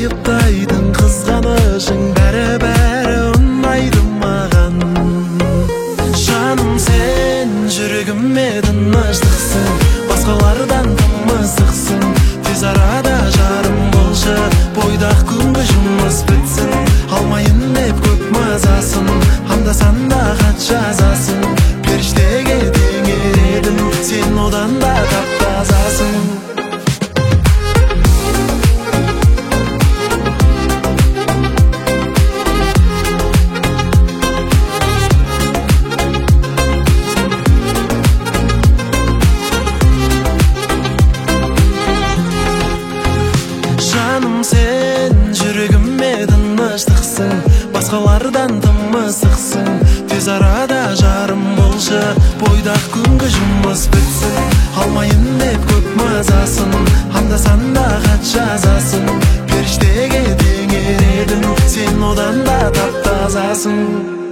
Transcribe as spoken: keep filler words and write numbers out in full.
айыптайдың қызғанышың бәрі-бәрі ұнайды маған. Жаным, сен жүрегіме тыныштықсың, басқалардан тым ыстықсың. Тез арада жарым болшы, бойдақ күнгі жұмыс бітсін. Алмайын деп көп мазасын, анда-санда хат жазасын. Періштеге теңер едім, сен одан да тап-тазасың. Жаным, сен жүрегіме тыныштықсың, басқалардан тым ыстықсың. Тез арада жарым болшы, бойдақ күнгі жұмыс бітсін. Алмайын деп көп мазасын, анда-санда хат жазасын. Періштеге теңер едім, сен одан да тап-тазасың.